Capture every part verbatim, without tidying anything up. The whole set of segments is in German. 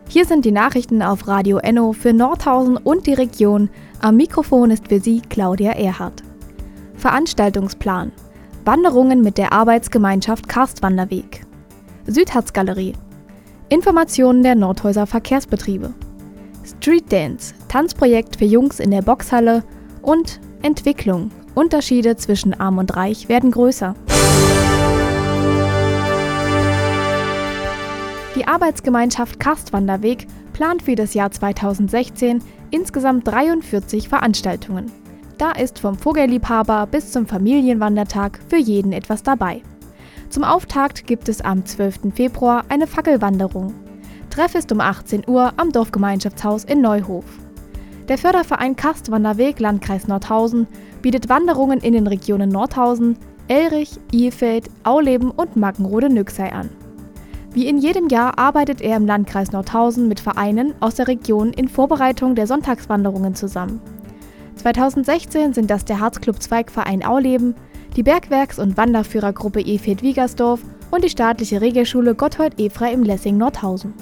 Hier sind die Nachrichten auf Radio Enno für Nordhausen und die Region. Am Mikrofon ist für Sie Claudia Erhardt. Veranstaltungsplan: Wanderungen mit der Arbeitsgemeinschaft Karstwanderweg. Südharz-Galerie. Informationen der Nordhäuser Verkehrsbetriebe. Street Dance, Tanzprojekt für Jungs in der Boxhalle. Und Entwicklung. Unterschiede zwischen Arm und Reich werden größer. Die Arbeitsgemeinschaft Karstwanderweg plant für das Jahr zweitausendsechzehn insgesamt dreiundvierzig Veranstaltungen. Da ist vom Vogelliebhaber bis zum Familienwandertag für jeden etwas dabei. Zum Auftakt gibt es am zwölften Februar eine Fackelwanderung. Treff ist um achtzehn Uhr am Dorfgemeinschaftshaus in Neuhof. Der Förderverein Karstwanderweg Landkreis Nordhausen bietet Wanderungen in den Regionen Nordhausen, Elrich, Ilfeld, Auleben und Maggenrode-Nüxey an. Wie in jedem Jahr arbeitet er im Landkreis Nordhausen mit Vereinen aus der Region in Vorbereitung der Sonntagswanderungen zusammen. zweitausendsechzehn sind das der Harzclub Zweigverein Auleben, die Bergwerks- und Wanderführergruppe Efeld-Wiegersdorf und die staatliche Regelschule Gotthold Efra im Lessing Nordhausen.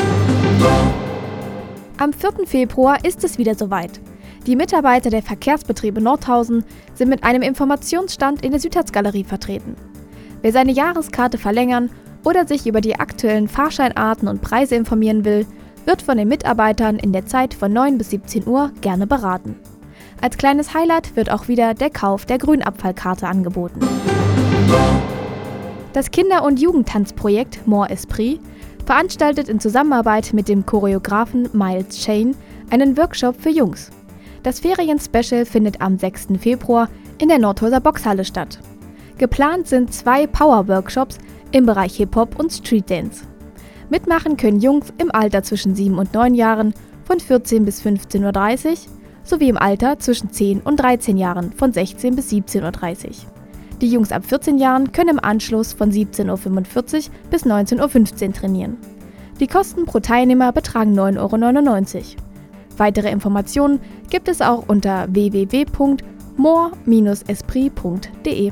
Am vierten Februar ist es wieder soweit. Die Mitarbeiter der Verkehrsbetriebe Nordhausen sind mit einem Informationsstand in der Südharz-Galerie vertreten. Wer seine Jahreskarte verlängern oder sich über die aktuellen Fahrscheinarten und Preise informieren will, wird von den Mitarbeitern in der Zeit von neun bis siebzehn Uhr gerne beraten. Als kleines Highlight wird auch wieder der Kauf der Grünabfallkarte angeboten. Das Kinder- und Jugendtanzprojekt More Esprit veranstaltet in Zusammenarbeit mit dem Choreografen Miles Shane einen Workshop für Jungs. Das Ferien-Special findet am sechsten Februar in der Nordhäuser Boxhalle statt. Geplant sind zwei Power-Workshops im Bereich Hip-Hop und Street Dance. Mitmachen können Jungs im Alter zwischen sieben und neun Jahren von vierzehn bis fünfzehn Uhr dreißig sowie im Alter zwischen zehn und dreizehn Jahren von sechzehn bis siebzehn Uhr dreißig. Die Jungs ab vierzehn Jahren können im Anschluss von siebzehn Uhr fünfundvierzig bis neunzehn Uhr fünfzehn trainieren. Die Kosten pro Teilnehmer betragen neun Euro neunundneunzig. Weitere Informationen gibt es auch unter w w w punkt more Bindestrich esprit punkt de.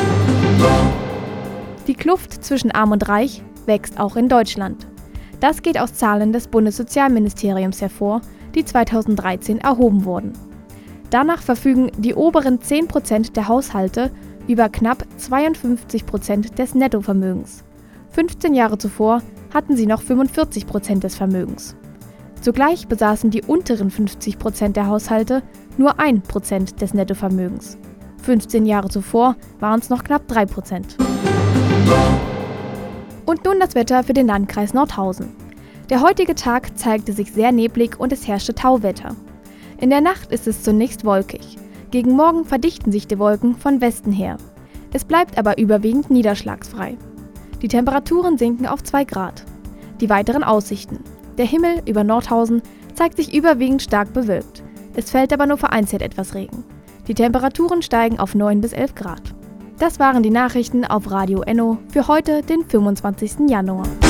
Die Kluft zwischen Arm und Reich wächst auch in Deutschland. Das geht aus Zahlen des Bundessozialministeriums hervor, die zweitausenddreizehn erhoben wurden. Danach verfügen die oberen zehn Prozent der Haushalte über knapp zweiundfünfzig Prozent des Nettovermögens. fünfzehn Jahre zuvor hatten sie noch fünfundvierzig Prozent des Vermögens. Zugleich besaßen die unteren fünfzig Prozent der Haushalte nur ein Prozent des Nettovermögens. fünfzehn Jahre zuvor waren es noch knapp drei Prozent. Und nun das Wetter für den Landkreis Nordhausen. Der heutige Tag zeigte sich sehr neblig und es herrschte Tauwetter. In der Nacht ist es zunächst wolkig. Gegen Morgen verdichten sich die Wolken von Westen her. Es bleibt aber überwiegend niederschlagsfrei. Die Temperaturen sinken auf zwei Grad. Die weiteren Aussichten. Der Himmel über Nordhausen zeigt sich überwiegend stark bewölkt. Es fällt aber nur vereinzelt etwas Regen. Die Temperaturen steigen auf neun bis elf Grad. Das waren die Nachrichten auf Radio Enno für heute, den fünfundzwanzigsten Januar.